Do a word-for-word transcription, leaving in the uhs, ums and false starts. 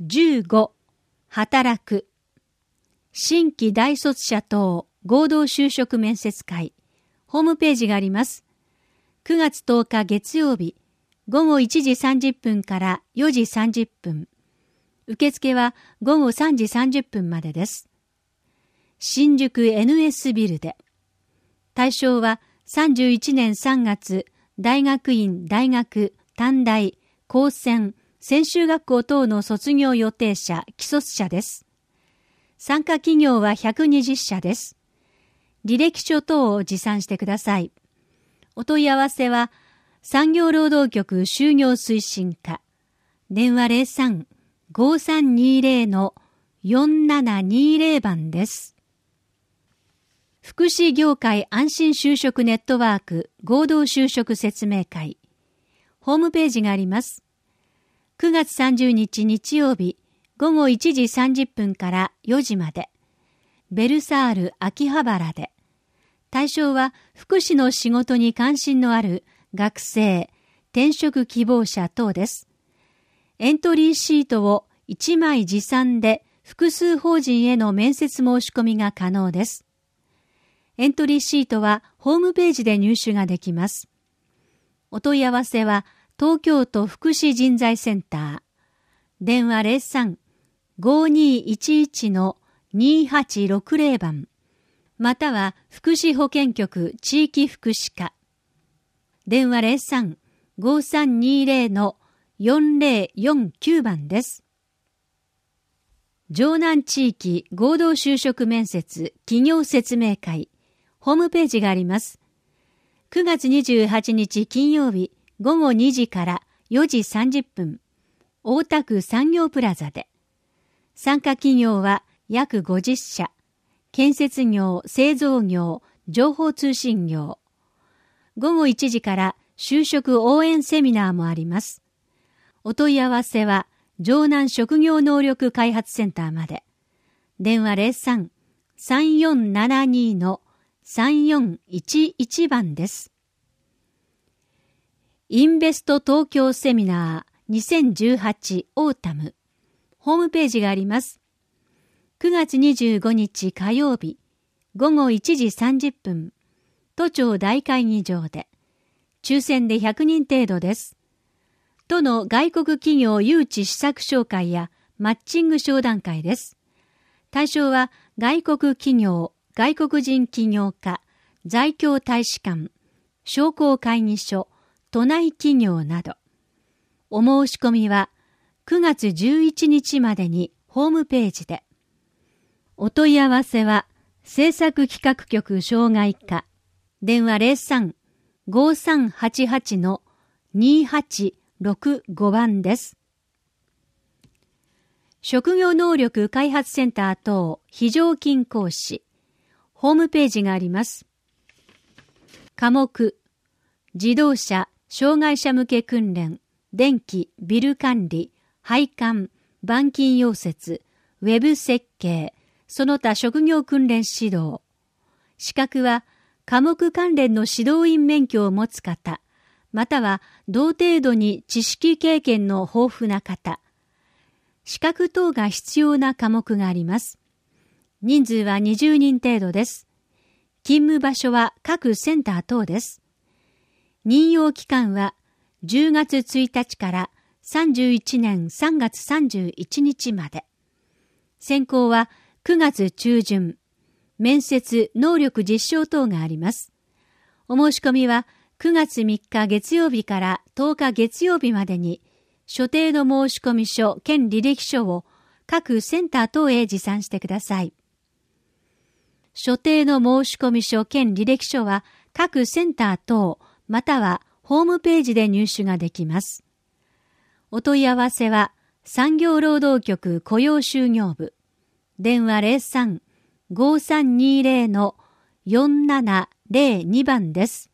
じゅうご、働く。新規大卒者等合同就職面接会。ホームページがあります。くがつとおか月曜日、ごごいちじさんじゅっぷんからよじさんじゅっぷん。受付はごごさんじさんじゅっぷんまでです。新宿 エヌエス ビルで。対象はさんじゅういちねんさんがつ、大学院、大学、短大、高専、専修学校等の卒業予定者、既卒者です。参加企業はひゃくにじゅっしゃです。履歴書等を持参してください。お問い合わせは、産業労働局就業推進課。電話 ゼロさん ごさんにゼロ のよんななにゼロ 番です。福祉業界安心就職ネットワーク合同就職説明会。ホームページがあります。くがつさんじゅうにち日曜日、ごごいちじさんじゅっぷんからよじまで。ベルサール秋葉原で。対象は福祉の仕事に関心のある学生、転職希望者等です。エントリーシートをいちまい持参で複数法人への面接申し込みが可能です。エントリーシートはホームページで入手ができます。お問い合わせは東京都福祉人材センター。電話 ゼロさん ごにいちいち のにはちろくゼロ 番。または福祉保健局地域福祉課。電話 ゼロさん ごさんにゼロ のよんゼロよんきゅう 番です。城南地域合同就職面接企業説明会。ホームページがあります。くがつにじゅうはちにち金曜日ごごにじからよじさんじゅっぷん。大田区産業プラザで。参加企業は約ごじゅっしゃ。建設業、製造業、情報通信業。ごごいちじから就職応援セミナーもあります。お問い合わせは城南職業能力開発センターまで。電話 ゼロさん さんよんななに のさんよんいちいち 番です。インベスト東京セミナーにせんじゅうはちオータム。ホームページがあります。くがつにじゅうごにち火曜日ごごいちじさんじゅっぷん。都庁大会議場で。抽選でひゃくにん程度です。都の外国企業誘致施策紹介やマッチング商談会です。対象は外国企業、外国人起業家、在京大使館、商工会議所、都内企業など。お申し込みはくがつじゅういちにちまでにホームページで。お問い合わせは制作企画局障害課。電話 ゼロさん ごさんはちはち のにはちろくご 番です。職業能力開発センター等非常勤講師。ホームページがあります。科目、自動車、障害者向け訓練、電気、ビル管理、配管、板金溶接、ウェブ設計、その他職業訓練指導。資格は、科目関連の指導員免許を持つ方、または同程度に知識経験の豊富な方。資格等が必要な科目があります。人数はにじゅうにん程度です。勤務場所は各センター等です。任用期間はじゅうがつついたちからさんじゅういちねんさんがつさんじゅういちにちまで。選考はくがつちゅうじゅん。面接、能力実証等があります。お申し込みはくがつみっか月曜日からとおか月曜日までに所定の申込書兼履歴書を各センター等へ持参してください。所定の申込書兼履歴書は各センター等またはホームページで入手ができます。お問い合わせは産業労働局雇用就業部。電話 ゼロさん ごさんにゼロ のよんななゼロに 番です。